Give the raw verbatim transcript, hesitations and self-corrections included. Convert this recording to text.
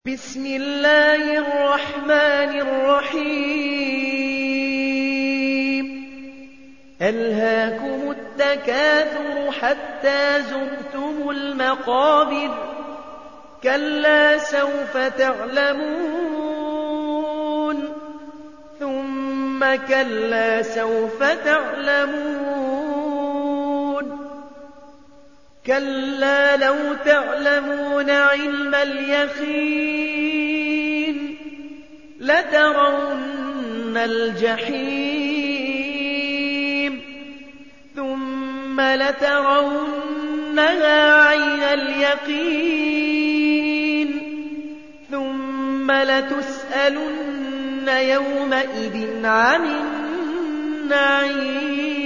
بسم الله الرحمن الرحيم ألهاكم التكاثر حتى زرتم المقابر كلا سوف تعلمون ثم كلا سوف تعلمون كلا لو تعلمون علم اليقين لترون الجحيم ثم لترونها عين اليقين ثم لتسألن يومئذ عن النعيم